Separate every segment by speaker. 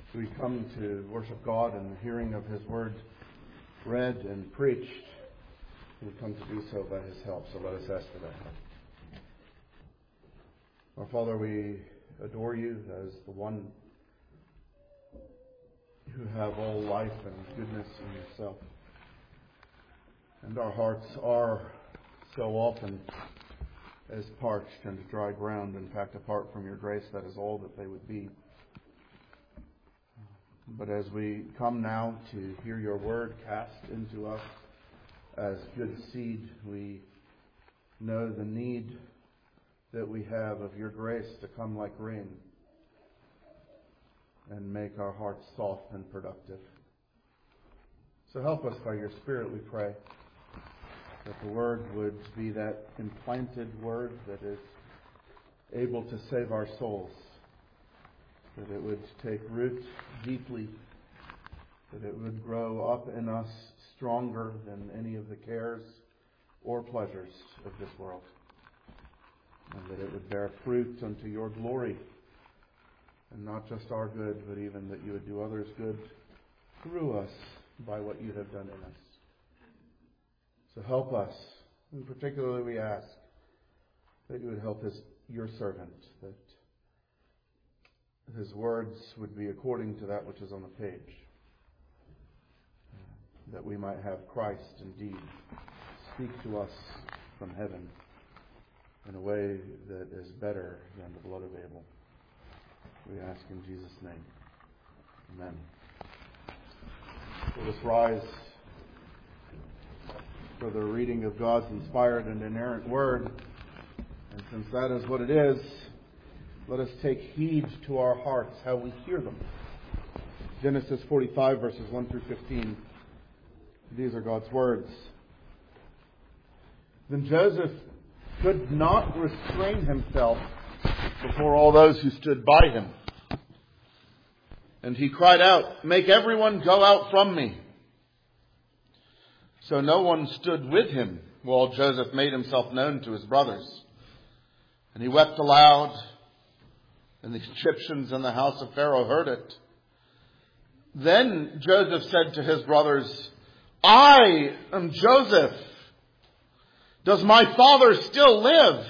Speaker 1: We come to worship God in the hearing of His Word read and preached. We come to do so by His help, so let us ask for that help. Our Father, we adore You as the one who have all life and goodness in Yourself. And our hearts are so often as parched and dry ground. In fact, apart from Your grace, that is all that they would be. But as we come now to hear Your word cast into us as good seed, we know the need that we have of Your grace to come like rain and make our hearts soft and productive. So help us by Your Spirit, we pray, that the word would be that implanted word that is able to save our souls, that it would take root deeply, that it would grow up in us stronger than any of the cares or pleasures of this world, and that it would bear fruit unto Your glory, and not just our good, but even that You would do others good through us by what You have done in us. So help us, and particularly we ask that You would help Your servant, that his words would be according to that which is on the page, that we might have Christ indeed speak to us from heaven in a way that is better than the blood of Abel. We ask in Jesus' name. Amen. Let us rise for the reading of God's inspired and inerrant word. And since that is what it is, let us take heed to our hearts how we hear them. Genesis 45 verses 1 through 15. These are God's words. Then Joseph could not restrain himself before all those who stood by him. And he cried out, "Make everyone go out from me." So no one stood with him while Joseph made himself known to his brothers. And he wept aloud, and the Egyptians in the house of Pharaoh heard it. Then Joseph said to his brothers, "I am Joseph. Does my father still live?"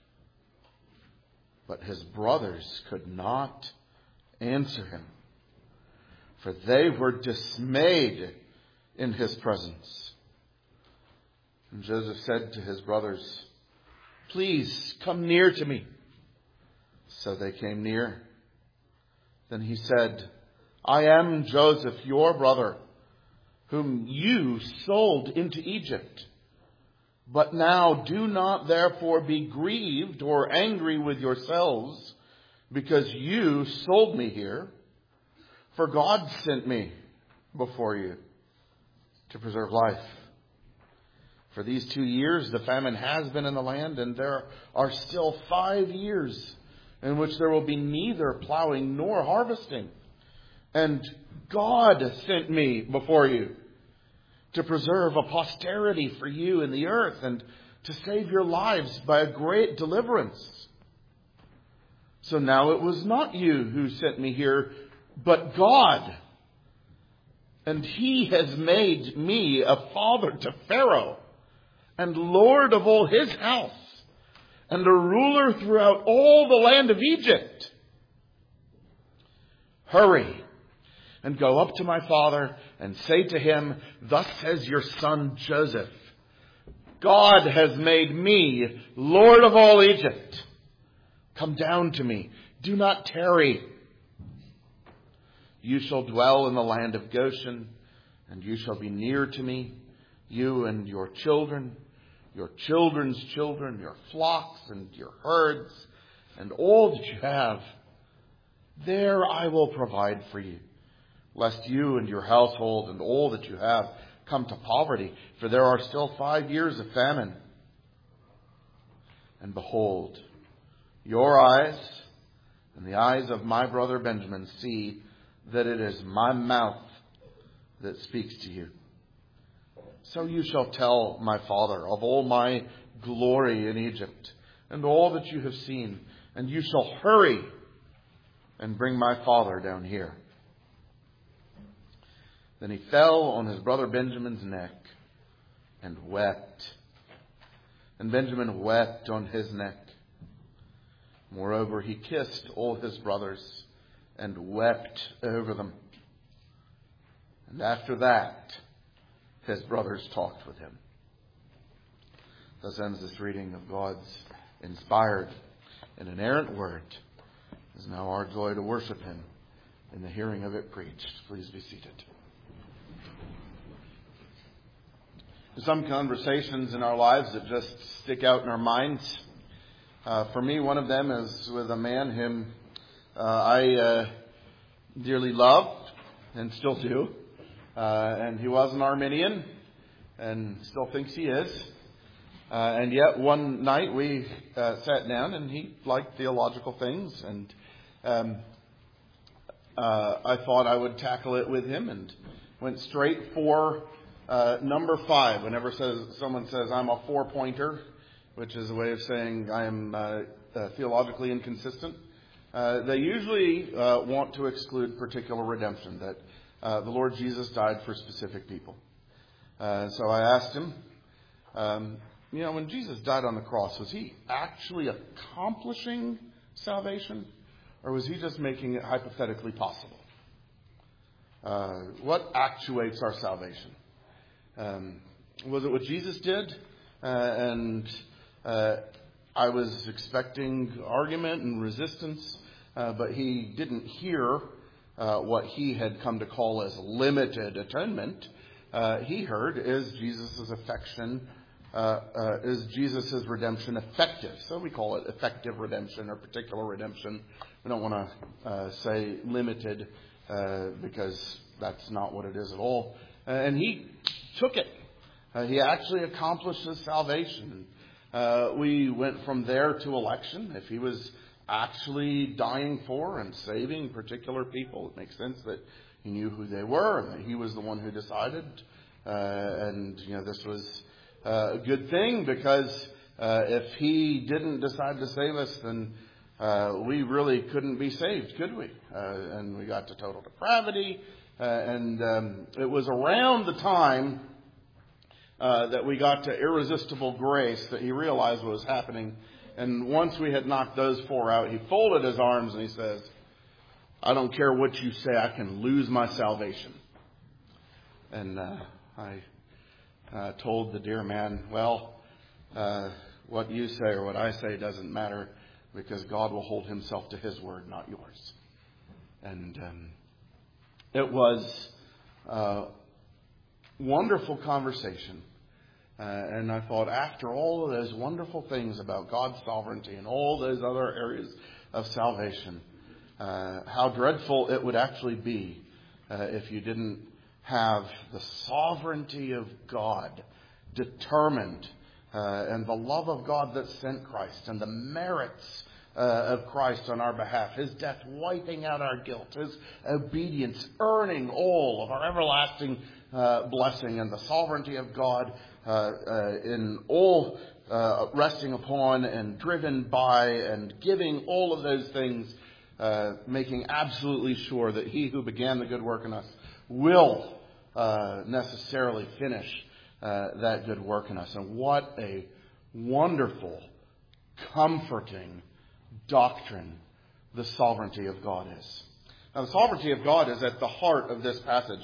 Speaker 1: But his brothers could not answer him, for they were dismayed in his presence. And Joseph said to his brothers, "Please come near to me." So they came near. Then he said, "I am Joseph, your brother, whom you sold into Egypt. But now do not therefore be grieved or angry with yourselves, because you sold me here. For God sent me before you to preserve life. For these 2 years the famine has been in the land, and there are still 5 years in which there will be neither plowing nor harvesting. And God sent me before you to preserve a posterity for you in the earth, and to save your lives by a great deliverance. So now it was not you who sent me here, but God. And He has made me a father to Pharaoh, and Lord of all his house, and a ruler throughout all the land of Egypt. Hurry and go up to my father and say to him, 'Thus says your son Joseph, God has made me Lord of all Egypt. Come down to me. Do not tarry. You shall dwell in the land of Goshen, and you shall be near to me, you and your children, your children's children, your flocks and your herds, and all that you have. There I will provide for you, lest you and your household and all that you have come to poverty, for there are still 5 years of famine. And behold, your eyes and the eyes of my brother Benjamin see that it is my mouth that speaks to you. So you shall tell my father of all my glory in Egypt and all that you have seen, and you shall hurry and bring my father down here. Then he fell on his brother Benjamin's neck and wept. And Benjamin wept on his neck. Moreover, he kissed all his brothers and wept over them. And after that, his brothers talked with him. Thus ends this reading of God's inspired and inerrant word. It is now our joy to worship him in the hearing of it preached. Please be seated. Some conversations in our lives that just stick out in our minds. For me, one of them is with a man whom I dearly loved and still do. And he was an Arminian and still thinks he is. And yet one night we sat down and he liked theological things. And I thought I would tackle it with him and went straight for number 5. Whenever someone says I'm a 4-pointer, which is a way of saying I am theologically inconsistent, they usually want to exclude particular redemption, that the Lord Jesus died for specific people. So I asked him, when Jesus died on the cross, was he actually accomplishing salvation, or was he just making it hypothetically possible? What actuates our salvation? Was it what Jesus did? And I was expecting argument and resistance, but he didn't hear what he had come to call as limited atonement. He heard, is Jesus' redemption effective? So we call it effective redemption or particular redemption. We don't want to say limited because that's not what it is at all. And he took it. He actually accomplished his salvation. We went from there to election. If he was actually dying for and saving particular people, it makes sense that he knew who they were and that he was the one who decided. And this was a good thing, because if he didn't decide to save us, then we really couldn't be saved, could we? And we got to total depravity. And it was around the time that we got to irresistible grace that he realized what was happening. And once we had knocked those 4 out, he folded his arms and he says, I don't care what you say, I can lose my salvation. And I told the dear man, well, what you say or what I say doesn't matter, because God will hold himself to his word, not yours. And it was a wonderful conversation. And I thought, after all of those wonderful things about God's sovereignty and all those other areas of salvation, how dreadful it would actually be if you didn't have the sovereignty of God determined, and the love of God that sent Christ, and the merits of Christ on our behalf, his death wiping out our guilt, his obedience earning all of our everlasting blessing, and the sovereignty of God in all resting upon and driven by and giving all of those things, making absolutely sure that he who began the good work in us will necessarily finish that good work in us. And what a wonderful, comforting doctrine the sovereignty of God is. Now, the sovereignty of God is at the heart of this passage.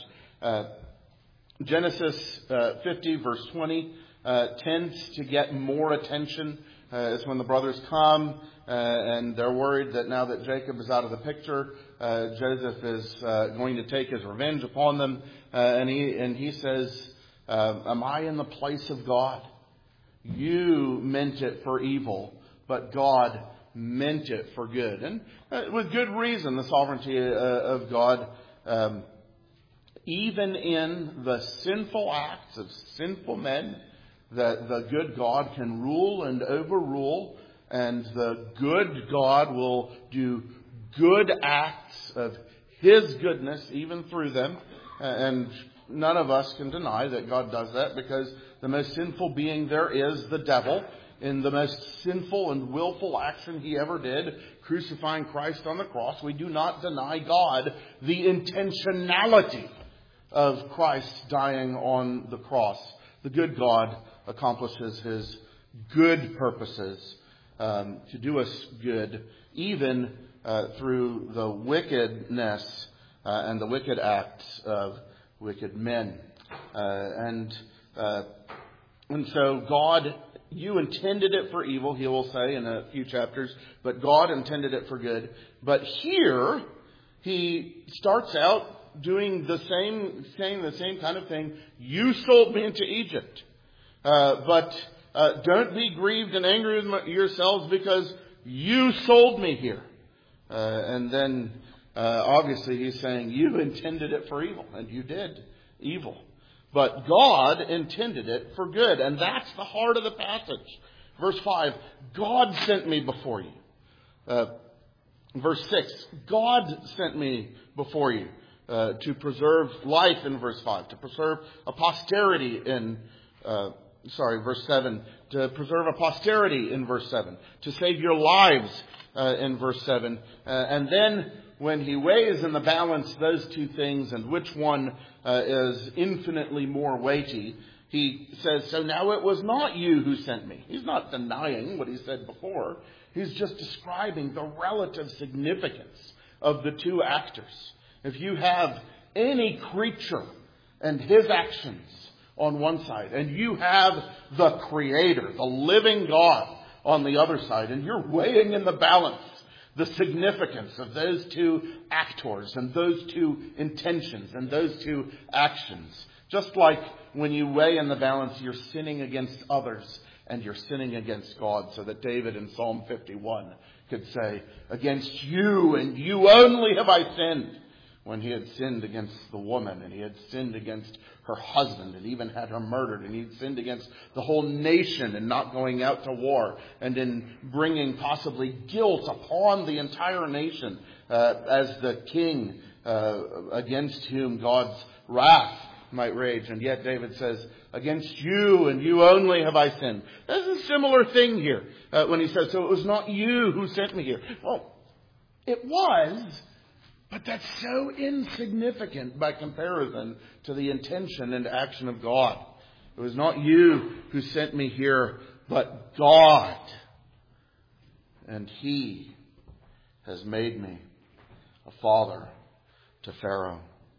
Speaker 1: Genesis 50, verse 20, tends to get more attention. It's when the brothers come and they're worried that now that Jacob is out of the picture, Joseph is going to take his revenge upon them. And he says, am I in the place of God? You meant it for evil, but God meant it for good. And with good reason, the sovereignty of God, even in the sinful acts of sinful men, that the good God can rule and overrule, and the good God will do good acts of his goodness even through them. And none of us can deny that God does that, because the most sinful being there is the devil, in the most sinful and willful action he ever did, crucifying Christ on the cross. We do not deny God the intentionality of Christ dying on the cross, the good God accomplishes his good purposes to do us good, even through the wickedness and the wicked acts of wicked men. And so God, you intended it for evil, he will say in a few chapters, but God intended it for good. But here, he starts out doing saying the same kind of thing. You sold me into Egypt. But don't be grieved and angry with yourselves because you sold me here. And then, obviously, he's saying you intended it for evil, and you did evil. But God intended it for good, and that's the heart of the passage. Verse 5, God sent me before you. Verse 6, God sent me before you to preserve life in verse 5, to preserve a posterity in verse 7, to preserve a posterity in verse 7, to save your lives in verse 7. And then when he weighs in the balance those two things and which one is infinitely more weighty, he says, so now it was not you who sent me. He's not denying what he said before. He's just describing the relative significance of the two actors. If you have any creature and his actions on one side, and you have the Creator, the living God, on the other side, and you're weighing in the balance the significance of those two actors and those two intentions and those two actions. Just like when you weigh in the balance, you're sinning against others and you're sinning against God, so that David in Psalm 51 could say, against you and you only have I sinned, when he had sinned against the woman, and he had sinned against her husband, and even had her murdered, and he had sinned against the whole nation in not going out to war, and in bringing possibly guilt upon the entire nation as the king against whom God's wrath might rage. And yet David says, against you and you only have I sinned. There's a similar thing here when he says, so it was not you who sent me here. Well, it was, but that's so insignificant by comparison to the intention and action of God. It was not you who sent me here, but God. And he has made me a father to Pharaoh.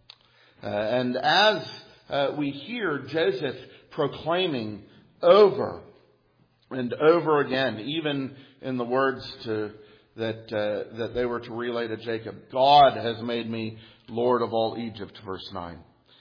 Speaker 1: And as we hear Joseph proclaiming over and over again, even in the words that they were to relay to Jacob, God has made me Lord of all Egypt, verse 9.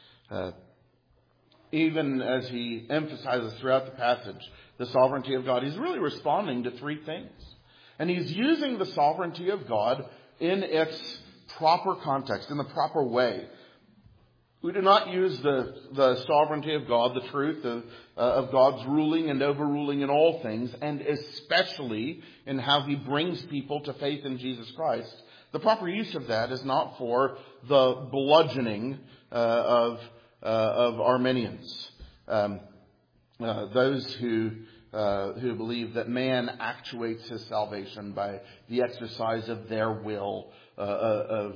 Speaker 1: Even as he emphasizes throughout the passage the sovereignty of God, he's really responding to three things. And he's using the sovereignty of God in its proper context, in the proper way. We do not use the sovereignty of God, the truth of God's ruling and overruling in all things, and especially in how he brings people to faith in Jesus Christ. The proper use of that is not for the bludgeoning of Arminians, those who believe that man actuates his salvation by the exercise of their will, of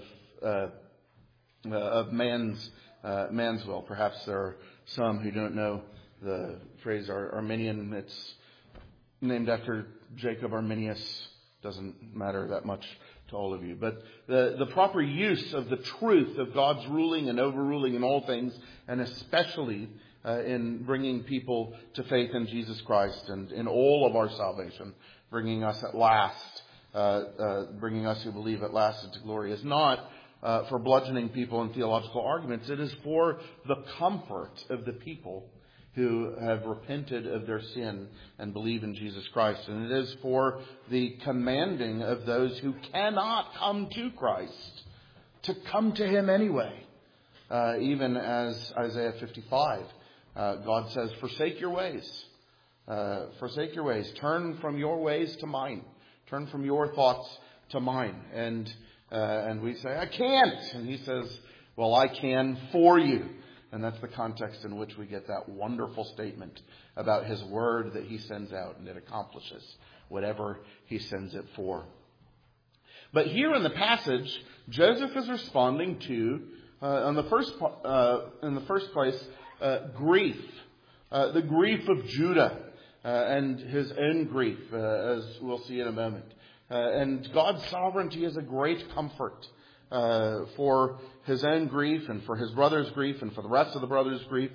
Speaker 1: man's will. Perhaps there are some who don't know the phrase Arminian. It's named after Jacob Arminius. Doesn't matter that much to all of you. But the proper use of the truth of God's ruling and overruling in all things, and especially in bringing people to faith in Jesus Christ and in all of our salvation, bringing us at last, bringing us who believe at last into glory, is not for bludgeoning people in theological arguments. It is for the comfort of the people who have repented of their sin and believe in Jesus Christ. And it is for the commanding of those who cannot come to Christ to come to him anyway. Even as Isaiah 55, God says, forsake your ways. Forsake your ways. Turn from your ways to mine. Turn from your thoughts to mine. And we say, I can't. And he says, well, I can for you. And that's the context in which we get that wonderful statement about his word that he sends out, and it accomplishes whatever he sends it for. But here in the passage, Joseph is responding to In the first place, grief. The grief of Judah and his own grief, as we'll see in a moment. And God's sovereignty is a great comfort for his own grief and for his brother's grief and for the rest of the brothers' grief.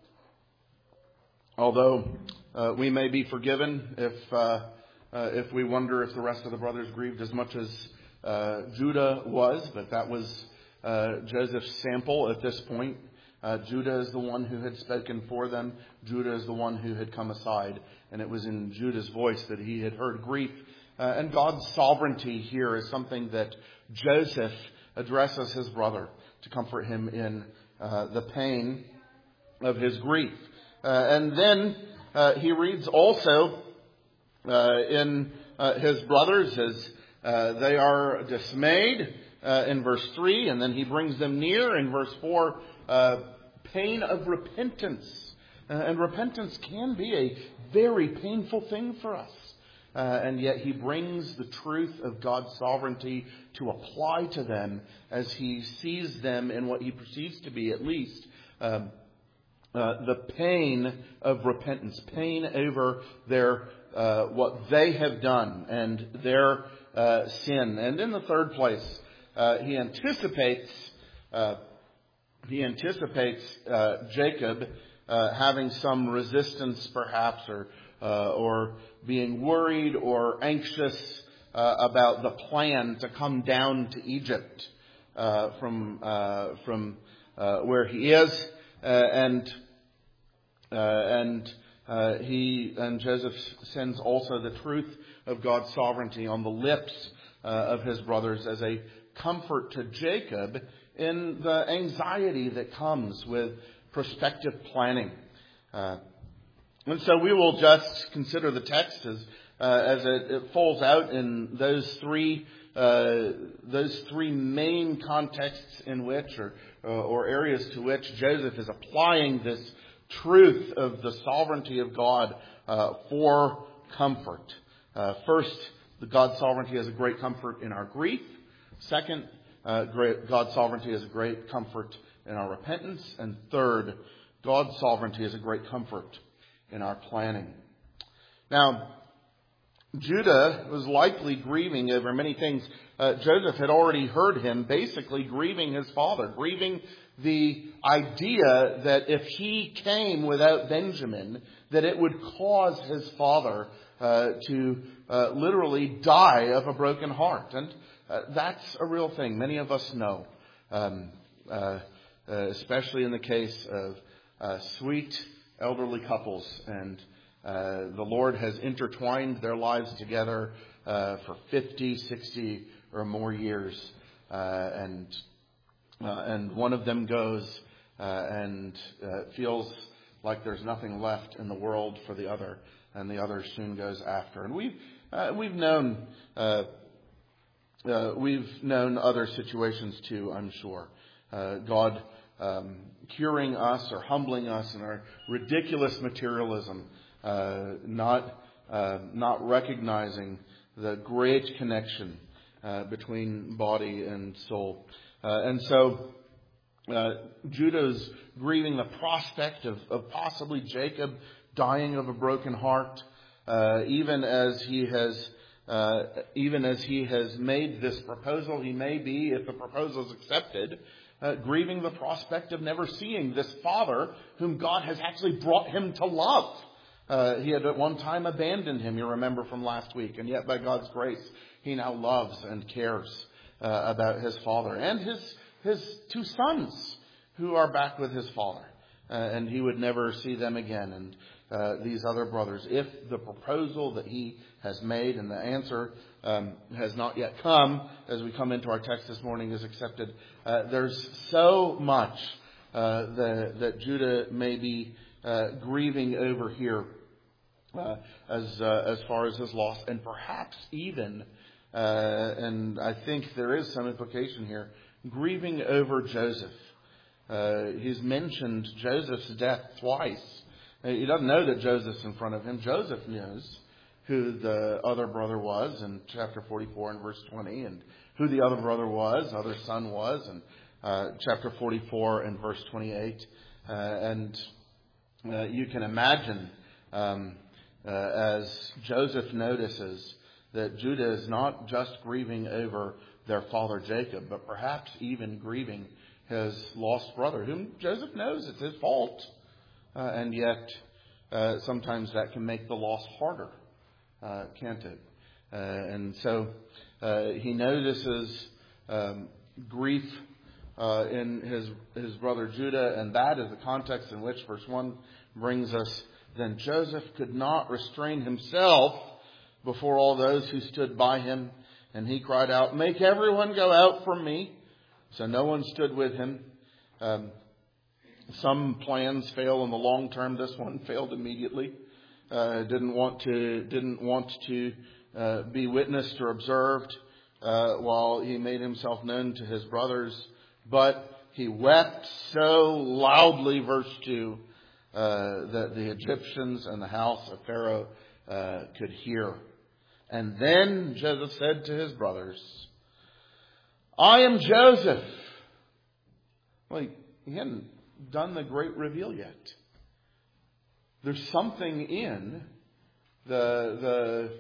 Speaker 1: Although we may be forgiven if we wonder if the rest of the brothers grieved as much as Judah was, but that was Joseph's sample at this point. Judah is the one who had spoken for them. Judah is the one who had come aside. And it was in Judah's voice that he had heard grief. And God's sovereignty here is something that Joseph addresses his brother to comfort him in the pain of his grief. And then he reads also in his brothers as they are dismayed in verse 3, and then he brings them near in verse 4, pain of repentance. And repentance can be a very painful thing for us. And yet he brings the truth of God's sovereignty to apply to them as he sees them in what he perceives to be at least the pain of repentance, pain over their what they have done and their sin. And in the third place, he anticipates Jacob having some resistance, perhaps, or being worried or anxious about the plan to come down to Egypt from where he is, and Joseph sends also the truth of God's sovereignty on the lips of his brothers as a comfort to Jacob in the anxiety that comes with prospective planning. And so we will just consider the text as it falls out in those three main contexts in which, or areas to which Joseph is applying this truth of the sovereignty of God for comfort. First, God's sovereignty is a great comfort in our grief. Second, God's sovereignty is a great comfort in our repentance. And third, God's sovereignty is a great comfort in our planning. Now, Judah was likely grieving over many things. Joseph had already heard him basically grieving his father, grieving the idea that if he came without Benjamin, that it would cause his father to literally die of a broken heart. And that's a real thing. Many of us know, especially in the case of sweet elderly couples, and the Lord has intertwined their lives together for 50, 60 or more years, and one of them goes and feels like there's nothing left in the world for the other, and the other soon goes after. And we've known other situations too, I'm sure. God curing us or humbling us in our ridiculous materialism, not recognizing the great connection between body and soul. And so Judah's grieving the prospect of possibly Jacob dying of a broken heart, even as he has made this proposal. He may be, if the proposal is accepted, grieving the prospect of never seeing this father whom God has actually brought him to love. He had at one time abandoned him, you remember from last week, and yet by God's grace, he now loves and cares about his father and his two sons who are back with his father, and he would never see them again. And these other brothers, if the proposal that he has made and the answer has not yet come, as we come into our text this morning, is accepted, there's so much that Judah may be grieving over here as far as his loss, and perhaps even, and I think there is some implication here, grieving over Joseph. He's mentioned Joseph's death twice. He doesn't know that Joseph's in front of him. Joseph knows who the other brother was in chapter 44 and verse 20, and who the other brother was, other son was, and chapter 44 and verse 28. And you can imagine as Joseph notices that Judah is not just grieving over their father Jacob, but perhaps even grieving his lost brother, whom Joseph knows it's his fault. And yet, sometimes that can make the loss harder, can't it? And so he notices grief in his brother Judah, and that is the context in which verse 1 brings us. Then Joseph could not restrain himself before all those who stood by him, and he cried out, "Make everyone go out from me." So no one stood with him. Some plans fail in the long term. This one failed immediately. Didn't want to be witnessed or observed while he made himself known to his brothers. But he wept so loudly, verse 2, that the Egyptians and the house of Pharaoh could hear. And then Joseph said to his brothers, "I am Joseph." Well, he hadn't done the great reveal yet. There's something in the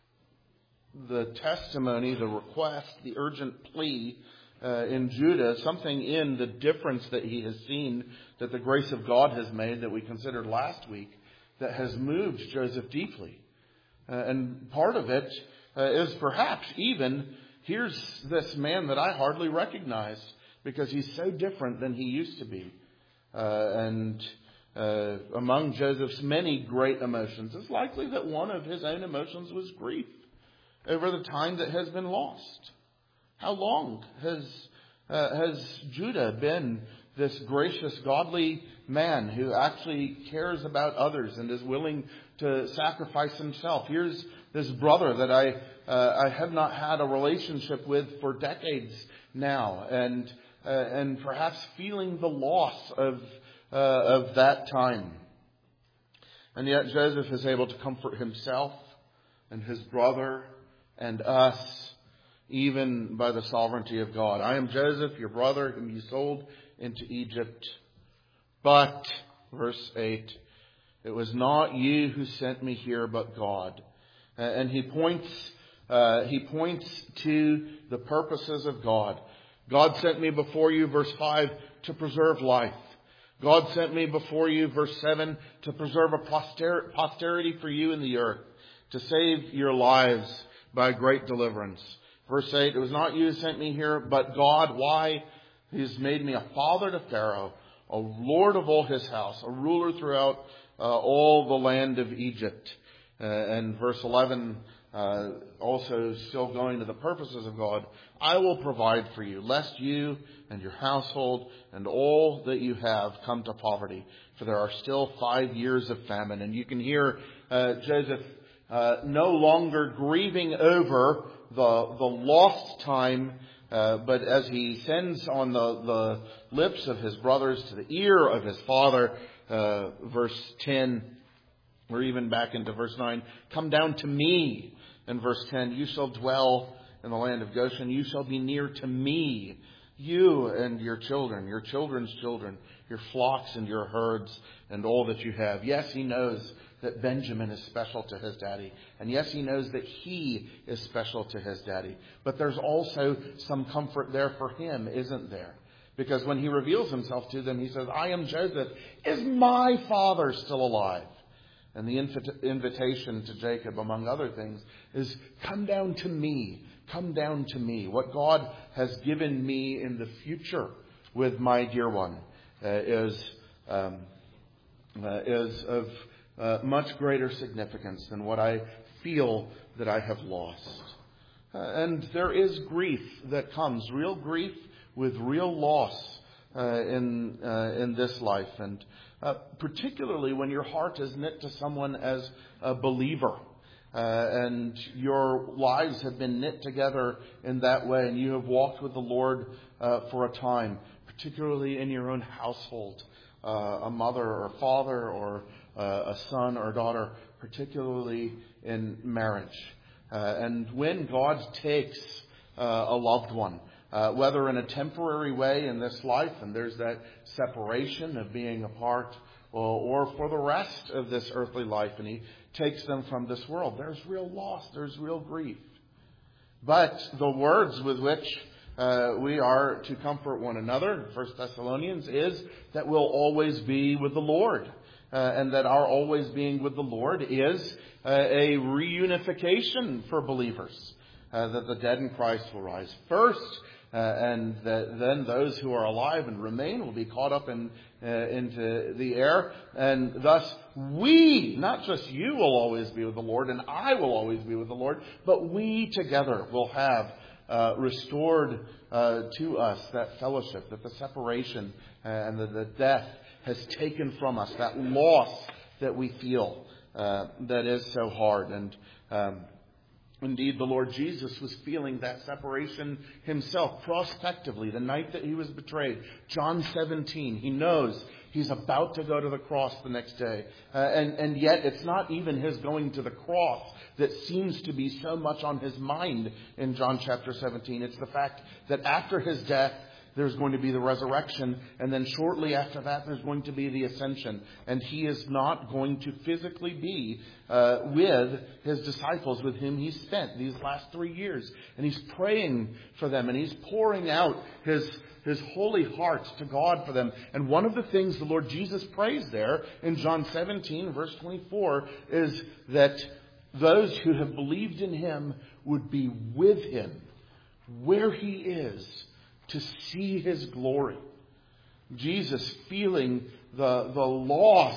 Speaker 1: testimony, the request, the urgent plea in Judah, something in the difference that he has seen, that the grace of God has made, that we considered last week, that has moved Joseph deeply. And part of it is perhaps even, here's this man that I hardly recognize because he's so different than he used to be. And among Joseph's many great emotions, it's likely that one of his own emotions was grief over the time that has been lost. How long has Judah been this gracious, godly man who actually cares about others and is willing to sacrifice himself? Here's this brother that I have not had a relationship with for decades now, and perhaps feeling the loss of that time. And yet Joseph is able to comfort himself and his brother and us, even by the sovereignty of God. "I am Joseph, your brother, whom you sold into Egypt. But," verse 8, "it was not you who sent me here, but God." And he points to the purposes of God. God sent me before you, verse 5, to preserve life. God sent me before you, verse 7, to preserve a posterity for you in the earth, to save your lives by great deliverance. Verse 8, "It was not you who sent me here, but God." Why? "He's made me a father to Pharaoh, a lord of all his house, a ruler throughout all the land of Egypt." And verse 11, also still going to the purposes of God, "I will provide for you, lest you and your household and all that you have come to poverty, for there are still 5 years of famine." And you can hear Joseph no longer grieving over the lost time, but as he sends on the lips of his brothers to the ear of his father, verse 10, or even back into verse 9, "Come down to me." In verse 10, "You shall dwell in the land of Goshen. You shall be near to me, you and your children, your children's children, your flocks and your herds, and all that you have." Yes, he knows that Benjamin is special to his daddy. And yes, he knows that he is special to his daddy. But there's also some comfort there for him, isn't there? Because when he reveals himself to them, he says, "I am Joseph. Is my father still alive?" And the invitation to Jacob, among other things, is, "Come down to me. Come down to me." What God has given me in the future with my dear one is of much greater significance than what I feel that I have lost. And there is grief that comes, real grief with real loss in this life. And particularly when your heart is knit to someone as a believer. And your lives have been knit together in that way. And you have walked with the Lord for a time, particularly in your own household. A mother or father or a son or daughter, particularly in marriage. And when God takes a loved one whether in a temporary way in this life, and there's that separation of being apart, or for the rest of this earthly life, and he takes them from this world. There's real loss, there's real grief. But the words with which we are to comfort one another, 1 Thessalonians, is that we'll always be with the Lord. And that our always being with the Lord is a reunification for believers. That the dead in Christ will rise first, and that then those who are alive and remain will be caught up into the air. And thus we, not just you, will always be with the Lord, and I will always be with the Lord, but we together will have restored to us that fellowship, that the separation and the death has taken from us, that loss that we feel that is so hard. And indeed, the Lord Jesus was feeling that separation himself prospectively the night that he was betrayed. John 17, he knows he's about to go to the cross the next day. And yet it's not even his going to the cross that seems to be so much on his mind in John chapter 17. It's the fact that after his death, there's going to be the resurrection, and then shortly after that, there's going to be the ascension. And he is not going to physically be with his disciples with whom he spent these last 3 years. And he's praying for them, and he's pouring out his holy heart to God for them. And one of the things the Lord Jesus prays there in John 17, verse 24, is that those who have believed in him would be with him where he is, to see his glory. Jesus feeling the loss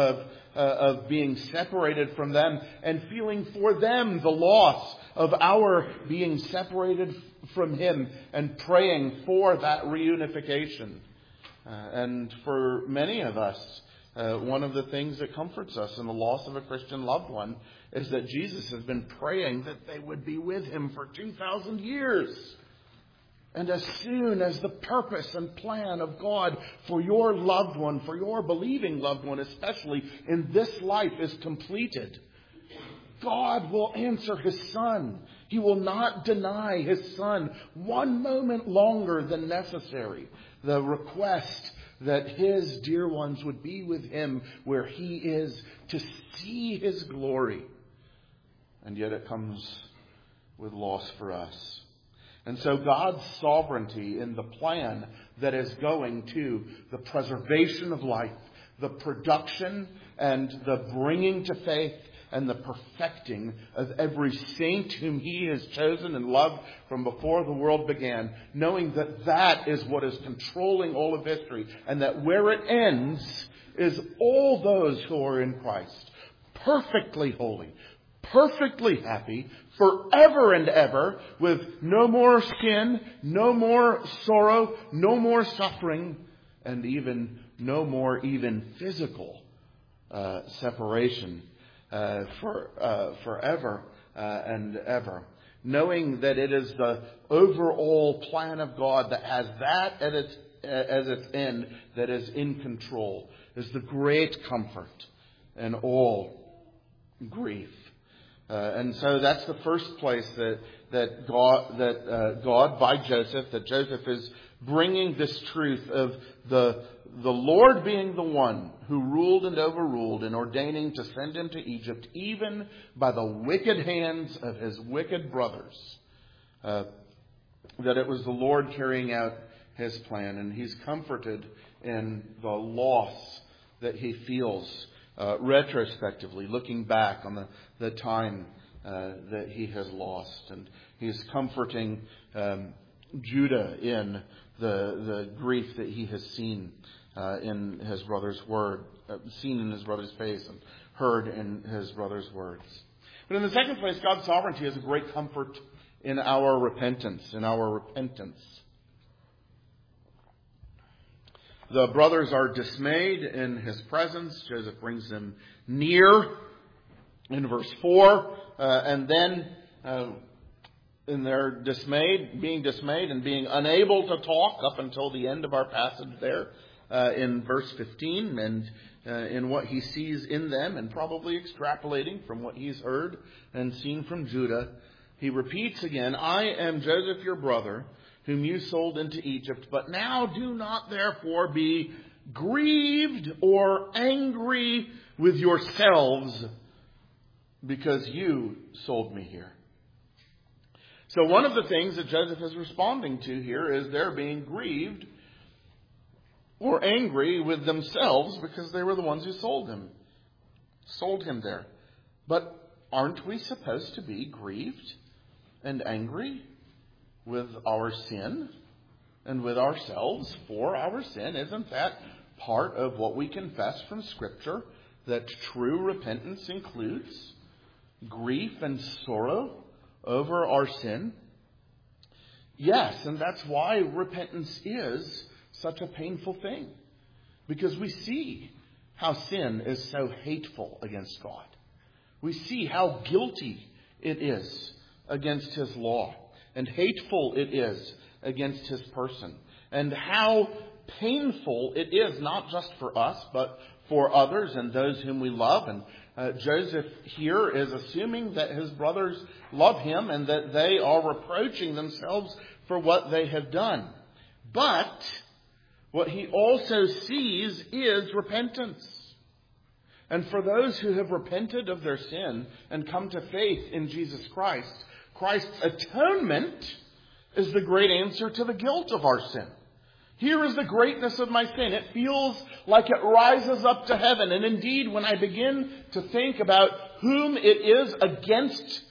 Speaker 1: of being separated from them, and feeling for them the loss of our being separated from him, and praying for that reunification. And for many of us, one of the things that comforts us in the loss of a Christian loved one is that Jesus has been praying that they would be with him for 2,000 years. And as soon as the purpose and plan of God for your loved one, for your believing loved one especially, in this life is completed, God will answer his Son. He will not deny his Son one moment longer than necessary. The request that his dear ones would be with him where he is, to see his glory. And yet it comes with loss for us. And so God's sovereignty in the plan that is going to the preservation of life, the production and the bringing to faith and the perfecting of every saint whom he has chosen and loved from before the world began, knowing that that is what is controlling all of history, and that where it ends is all those who are in Christ, perfectly holy, perfectly happy, forever and ever, with no more sin, no more sorrow, no more suffering, and even no more even physical separation forever and ever. Knowing that it is the overall plan of God that has that as its end, that is in control, is the great comfort in all grief. And so that's the first place that God by Joseph, that Joseph is bringing this truth of the Lord being the one who ruled and overruled, and ordaining to send him to Egypt, even by the wicked hands of his wicked brothers. That it was the Lord carrying out his plan, and he's comforted in the loss that he feels retrospectively, looking back on the time that he has lost. And he's comforting Judah in the grief that he has seen in his brother's word, seen in his brother's face and heard in his brother's words. But in the second place, God's sovereignty is a great comfort in our repentance, The brothers are dismayed in his presence. Joseph brings them near in verse 4. And then in their being dismayed and being unable to talk up until the end of our passage there in verse 15, and in what he sees in them, and probably extrapolating from what he's heard and seen from Judah, he repeats again, "I am Joseph your brother, whom you sold into Egypt. But now do not therefore be grieved or angry with yourselves because you sold me here. So one of the things that Joseph is responding to here is they're being grieved or angry with themselves because they were the ones who sold him there. But aren't we supposed to be grieved and angry with our sin and with ourselves for our sin? Isn't that part of what we confess from Scripture, that true repentance includes grief and sorrow over our sin? Yes, and that's why repentance is such a painful thing, because we see how sin is so hateful against God. We see how guilty it is against His law, and hateful it is against His person, and how painful it is not just for us, but for others and those whom we love. And Joseph here is assuming that his brothers love him and that they are reproaching themselves for what they have done. But what he also sees is repentance. And for those who have repented of their sin and come to faith in Jesus Christ, Christ's atonement is the great answer to the guilt of our sin. Here is the greatness of my sin. It feels like it rises up to heaven. And indeed, when I begin to think about whom it is against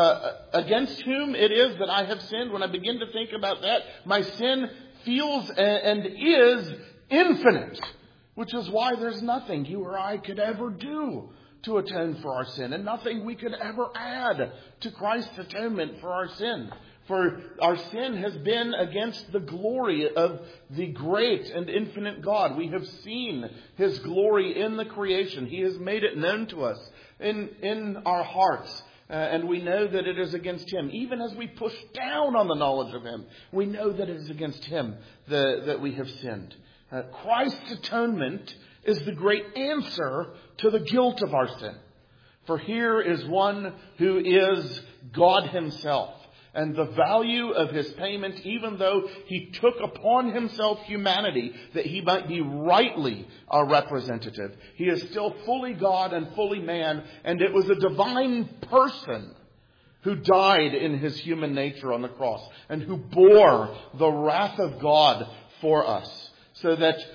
Speaker 1: whom it is that I have sinned, when I begin to think about that, my sin feels and is infinite, which is why there's nothing you or I could ever do to atone for our sin, and nothing we could ever add to Christ's atonement for our sin. For our sin has been against the glory of the great and infinite God. We have seen His glory in the creation. He has made it known to us in our hearts. And we know that it is against Him. Even as we push down on the knowledge of Him, we know that it is against Him that we have sinned. Christ's atonement is the great answer to the guilt of our sin. For here is one who is God Himself. And the value of His payment, even though He took upon Himself humanity, that He might be rightly our representative, He is still fully God and fully man. And it was a divine person who died in His human nature on the cross and who bore the wrath of God for us, so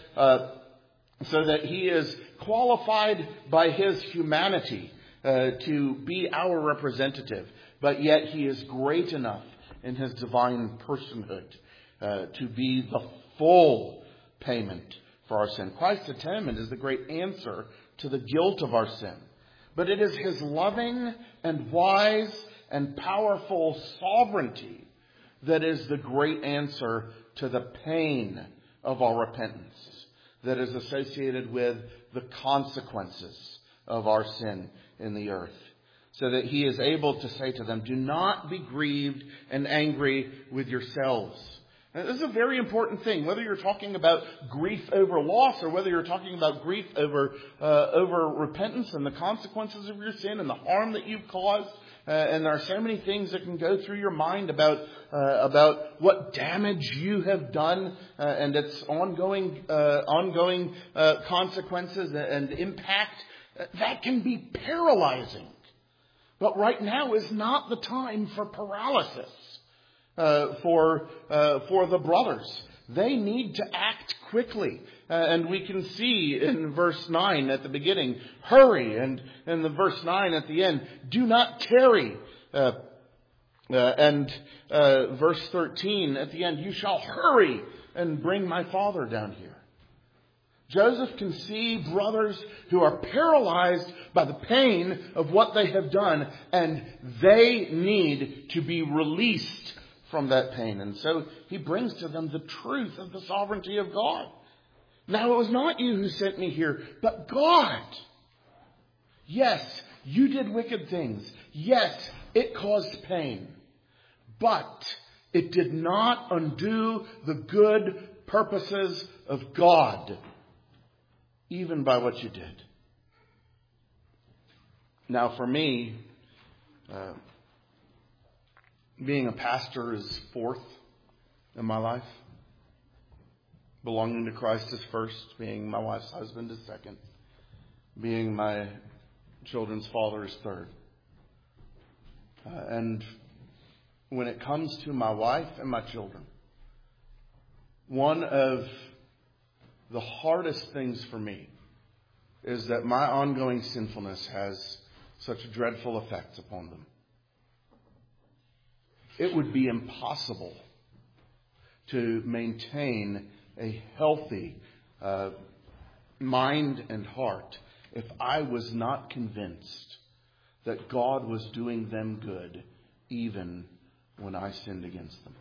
Speaker 1: that He is qualified by His humanity to be our representative. But yet He is great enough in His divine personhood to be the full payment for our sin. Christ's atonement is the great answer to the guilt of our sin. But it is His loving and wise and powerful sovereignty that is the great answer to the pain of our repentance, that is associated with the consequences of our sin in the earth. So that He is able to say to them, do not be grieved and angry with yourselves. Now, this is a very important thing, whether you're talking about grief over loss or whether you're talking about grief over repentance and the consequences of your sin and the harm that you've caused. And there are so many things that can go through your mind about what damage you have done and its ongoing consequences and impact. That can be paralyzing. But right now is not the time for paralysis for the brothers. They need to act quickly. And we can see in verse 9 at the beginning, hurry. And in the verse 9 at the end, do not tarry. And verse 13 at the end, you shall hurry and bring my father down here. Joseph can see brothers who are paralyzed by the pain of what they have done, and they need to be released from that pain. And so he brings to them the truth of the sovereignty of God. Now, it was not you who sent me here, but God. Yes, you did wicked things. Yes, it caused pain. But it did not undo the good purposes of God, even by what you did. Now, for me, being a pastor is fourth in my life. Belonging to Christ is first, being my wife's husband is second, being my children's father is third. And when it comes to my wife and my children, one of the hardest things for me is that my ongoing sinfulness has such dreadful effects upon them. It would be impossible to maintain a healthy mind and heart if I was not convinced that God was doing them good even when I sinned against them.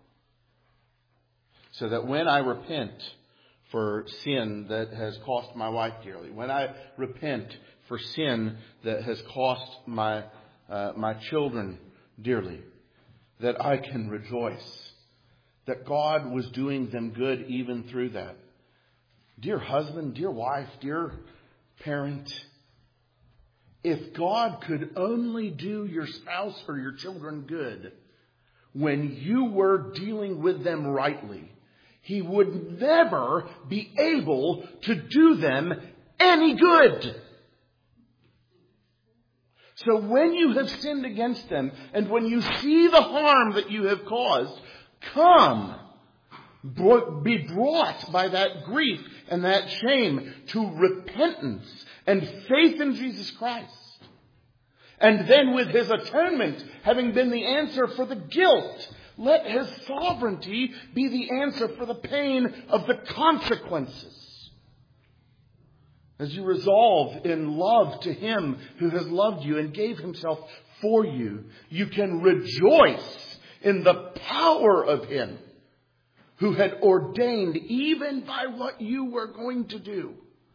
Speaker 1: So that when I repent for sin that has cost my wife dearly, when I repent for sin that has cost my children dearly, that I can rejoice that God was doing them good even through that. Dear husband, dear wife, dear parent, if God could only do your spouse or your children good when you were dealing with them rightly, He would never be able to do them any good. So when you have sinned against them, and when you see the harm that you have caused, come, be brought by that grief and that shame to repentance and faith in Jesus Christ. And then with His atonement having been the answer for the guilt, let His sovereignty be the answer for the pain of the consequences. As you resolve in love to Him who has loved you and gave Himself for you, you can rejoice in the power of Him who had ordained, even by what you were going to do,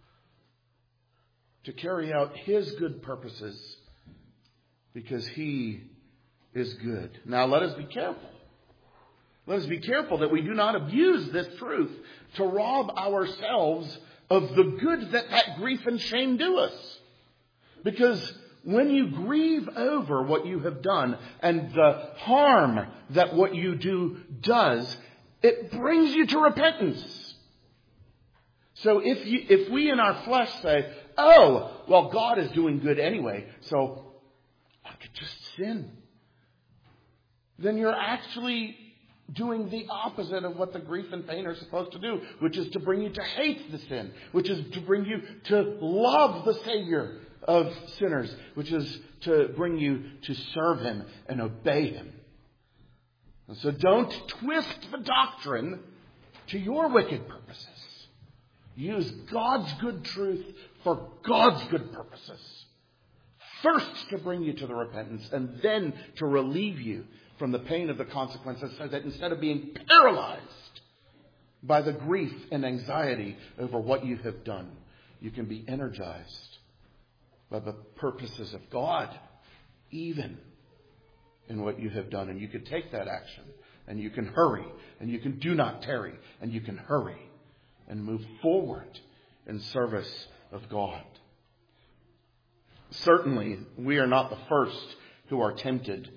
Speaker 1: to carry out His good purposes, because He is good. Now let us be careful. Let us be careful that we do not abuse this truth to rob ourselves of the good that grief and shame do us. Because when you grieve over what you have done and the harm that what you do does, it brings you to repentance. So if we in our flesh say, oh, well, God is doing good anyway, so I could just sin, then you're actually doing the opposite of what the grief and pain are supposed to do, which is to bring you to hate the sin, which is to bring you to love the Savior of sinners, which is to bring you to serve Him and obey Him. And so don't twist the doctrine to your wicked purposes. Use God's good truth for God's good purposes. First to bring you to the repentance, and then to relieve you from the pain of the consequences, so that instead of being paralyzed by the grief and anxiety over what you have done, you can be energized by the purposes of God, even in what you have done. And you can take that action, and you can hurry, and you can do not tarry, and you can hurry and move forward in service of God. Certainly, we are not the first who are tempted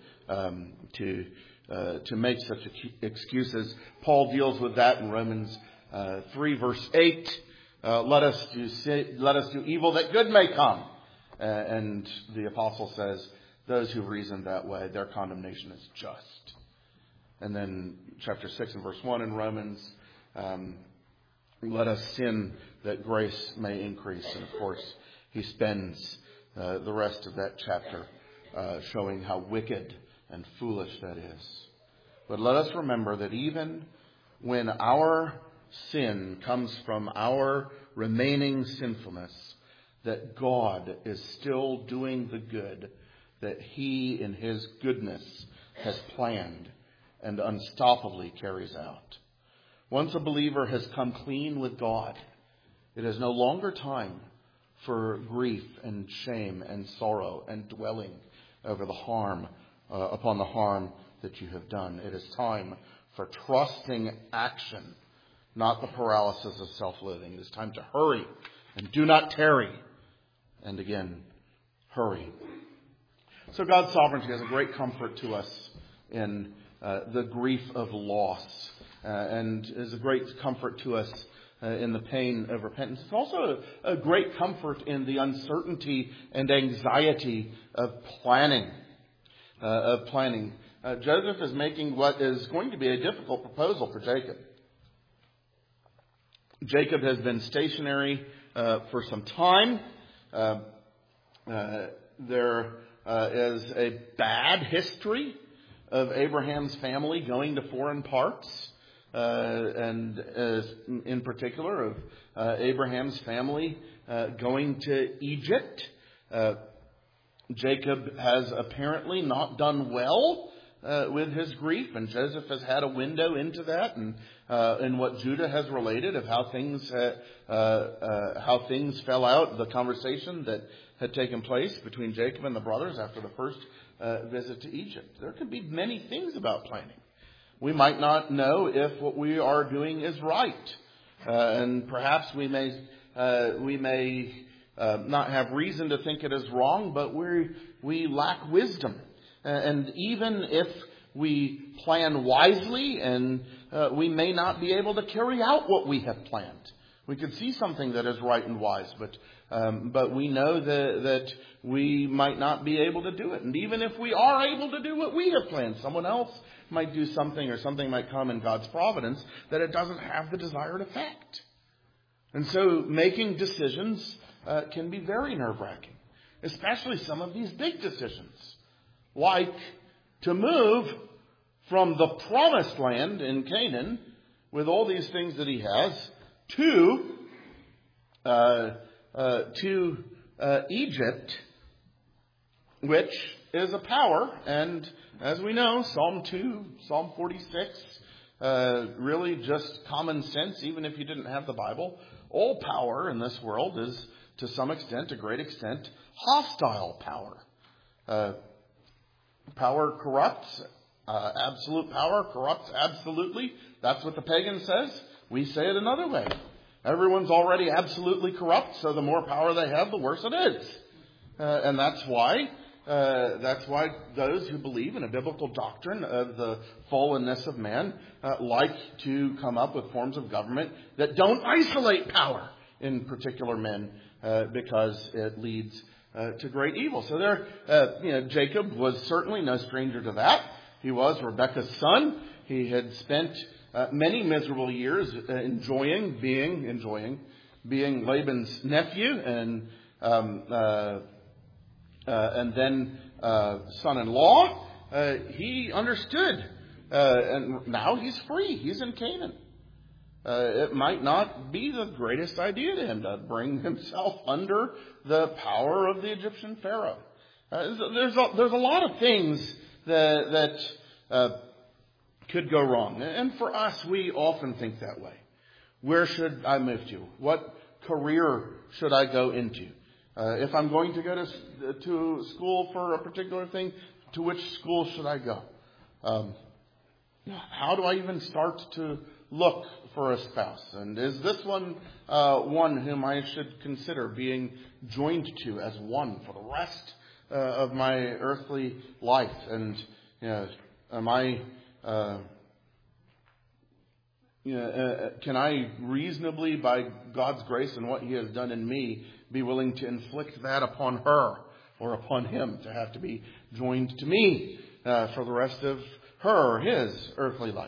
Speaker 1: to make such excuses. Paul deals with that in Romans 3 verse 8. Let us do evil that good may come. And the apostle says, those who reason that way, their condemnation is just. And then chapter 6 and verse 1 in Romans, let us sin that grace may increase. And of course, he spends the rest of that chapter showing how wicked and foolish that is. But let us remember that even when our sin comes from our remaining sinfulness, that God is still doing the good that He in His goodness has planned and unstoppably carries out. Once a believer has come clean with God, it is no longer time for grief and shame and sorrow and dwelling over the harm upon the harm that you have done. It is time for trusting action, not the paralysis of self-loathing. It is time to hurry and do not tarry. And again, hurry. So God's sovereignty is a great comfort to us in the grief of loss and is a great comfort to us in the pain of repentance. It's also a great comfort in the uncertainty and anxiety of planning. Joseph is making what is going to be a difficult proposal for Jacob. Jacob has been stationary for some time. There is a bad history of Abraham's family going to foreign parts, and in particular of Abraham's family going to Egypt. Jacob has apparently not done well with his grief, and Joseph has had a window into that, and what Judah has related of how things fell out, the conversation that had taken place between Jacob and the brothers after the first visit to Egypt. There could be many things about planning. We might not know if what we are doing is right, and perhaps we may not have reason to think it is wrong, but we lack wisdom. And even if we plan wisely, and we may not be able to carry out what we have planned. We could see something that is right and wise, but we know that we might not be able to do it. And even if we are able to do what we have planned, someone else might do something, or something might come in God's providence that it doesn't have the desired effect. And so making decisions can be very nerve-wracking, especially some of these big decisions, like to move from the promised land in Canaan with all these things that he has to Egypt, which is a power. And as we know, Psalm 2, Psalm 46, really just common sense, even if you didn't have the Bible. All power in this world is, to some extent, a great extent, hostile power. Power corrupts. Absolute power corrupts absolutely. That's what the pagan says. We say it another way. Everyone's already absolutely corrupt, so the more power they have, the worse it is. And that's why those who believe in a biblical doctrine of the fallenness of man like to come up with forms of government that don't isolate power in particular men, because it leads to great evil. So Jacob was certainly no stranger to that. He was Rebekah's son. He had spent many miserable years enjoying being Laban's nephew and then son-in-law. He understood, and now he's free. He's in Canaan. It might not be the greatest idea to him to bring himself under the power of the Egyptian Pharaoh. There's a lot of things that could go wrong. And for us, we often think that way. Where should I move to? What career should I go into? If I'm going to go to school for a particular thing, to which school should I go? How do I even start to look for a spouse? And is this one whom I should consider being joined to as one for the rest of my earthly life? And am I can I reasonably, by God's grace and what He has done in me, be willing to inflict that upon her or upon him, to have to be joined to me for the rest of his earthly life?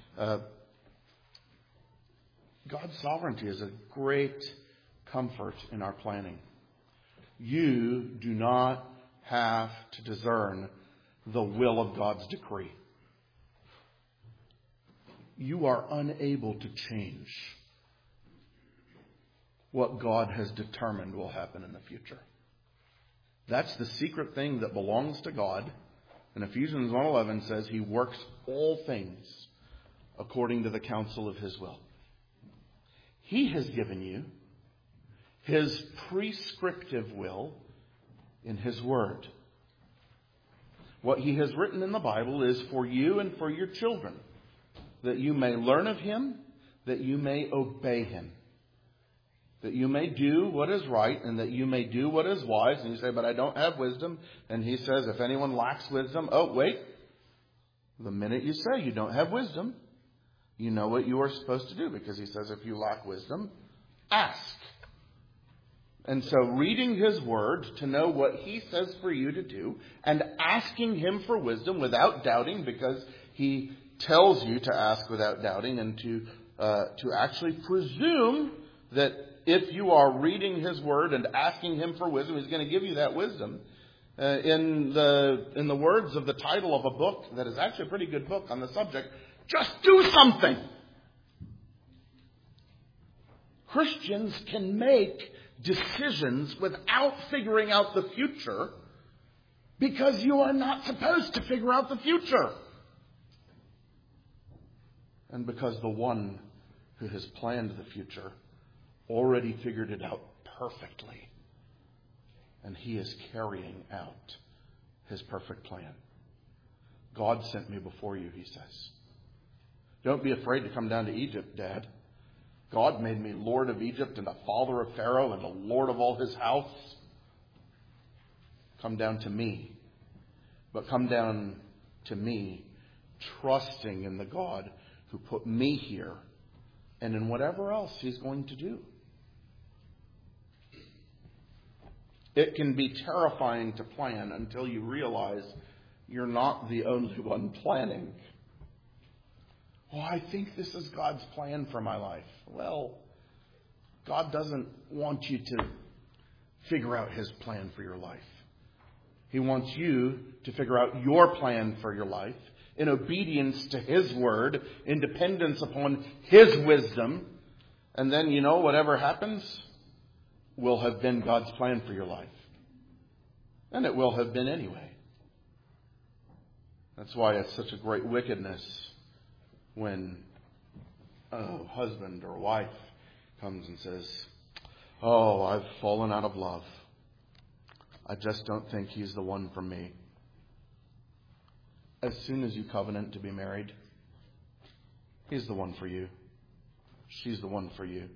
Speaker 1: God's sovereignty is a great comfort in our planning. You do not have to discern the will of God's decree. You are unable to change what God has determined will happen in the future. That's the secret thing that belongs to God. And Ephesians 1:11 says He works all things according to the counsel of His will. He has given you His prescriptive will in His Word. What He has written in the Bible is for you and for your children, that you may learn of Him, that you may obey Him, that you may do what is right, and that you may do what is wise. And you say, but I don't have wisdom. And He says, if anyone lacks wisdom, oh, wait. The minute you say you don't have wisdom, You know what you are supposed to do, because he says if you lack wisdom, ask. And so reading his word to know what he says for you to do and asking him for wisdom without doubting, because he tells you to ask without doubting, and to actually presume that if you are reading his word and asking him for wisdom, he's going to give you that wisdom. In the words of the title of a book that is actually a pretty good book on the subject, just do something. Christians can make decisions without figuring out the future, because you are not supposed to figure out the future. And because the one who has planned the future already figured it out perfectly. And he is carrying out his perfect plan. God sent me before you, he says. Don't be afraid to come down to Egypt, Dad. God made me Lord of Egypt and the father of Pharaoh and the Lord of all his house. Come down to me. But come down to me trusting in the God who put me here and in whatever else he's going to do. It can be terrifying to plan until you realize you're not the only one planning. Oh, I think this is God's plan for my life. Well, God doesn't want you to figure out his plan for your life. He wants you to figure out your plan for your life in obedience to his word, in dependence upon his wisdom. And then, whatever happens will have been God's plan for your life. And it will have been anyway. That's why it's such a great wickedness when a husband or wife comes and says, "Oh, I've fallen out of love. I just don't think he's the one for me." As soon as you covenant to be married, he's the one for you. She's the one for you.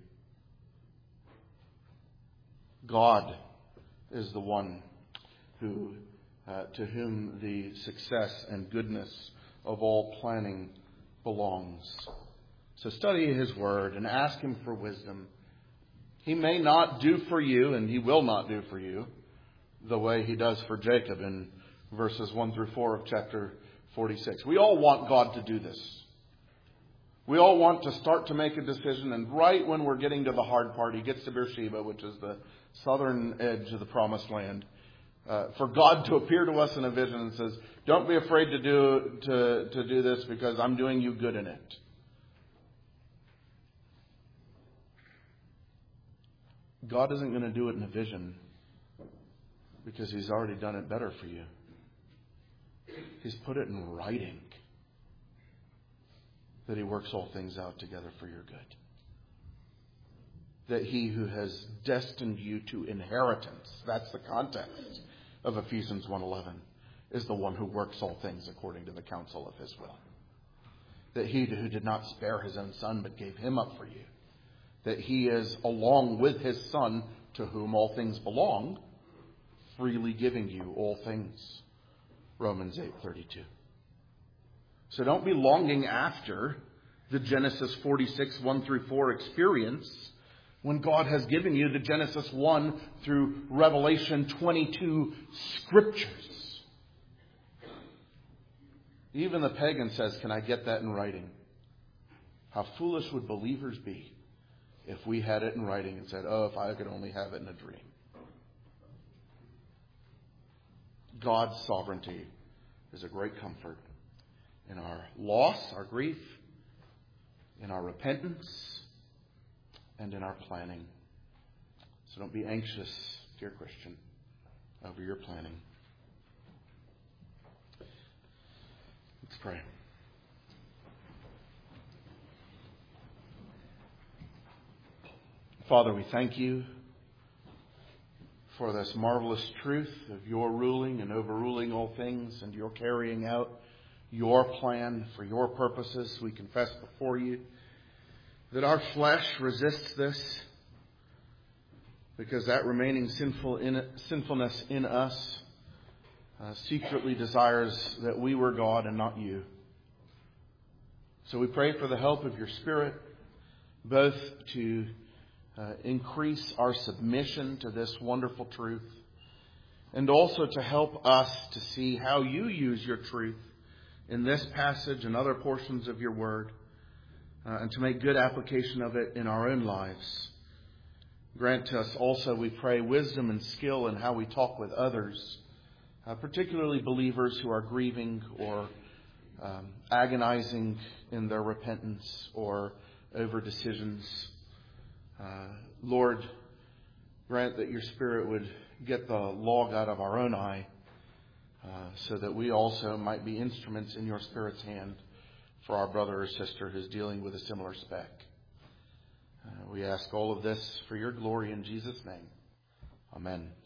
Speaker 1: God is the one to whom the success and goodness of all planning belongs. So study his word and ask him for wisdom. He may not do for you, and he will not do for you, the way he does for Jacob in verses 1 through 4 of chapter 46. We all want God to do this. We all want to start to make a decision, and right when we're getting to the hard part, he gets to Beersheba, which is the southern edge of the promised land, for God to appear to us in a vision and says, "Don't be afraid to do this, because I'm doing you good in it." God isn't going to do it in a vision because he's already done it better for you. He's put it in writing that he works all things out together for your good. That he who has destined you to inheritance, that's the context of Ephesians 1:11, is the one who works all things according to the counsel of his will. That he who did not spare his own son but gave him up for you, that he is, along with his son, to whom all things belong, freely giving you all things. Romans 8:32. So don't be longing after the Genesis 46, 1 through 4 experience when God has given you the Genesis 1 through Revelation 22 scriptures. Even the pagan says, "Can I get that in writing?" How foolish would believers be if we had it in writing and said, "Oh, if I could only have it in a dream." God's sovereignty is a great comfort in our loss, our grief, in our repentance, and in our planning. So don't be anxious, dear Christian, over your planning. Let's pray. Father, we thank you for this marvelous truth of your ruling and overruling all things and your carrying out your plan for your purposes. We confess before you that our flesh resists this because that remaining sinfulness in us secretly desires that we were God and not you. So we pray for the help of your Spirit, both to increase our submission to this wonderful truth, and also to help us to see how you use your truth in this passage and other portions of your word, and to make good application of it in our own lives. Grant to us also, we pray, wisdom and skill in how we talk with others, particularly believers who are grieving or agonizing in their repentance or over decisions. Lord, grant that your Spirit would get the log out of our own eye, so that we also might be instruments in your Spirit's hand for our brother or sister who's dealing with a similar speck. We ask all of this for your glory in Jesus' name. Amen.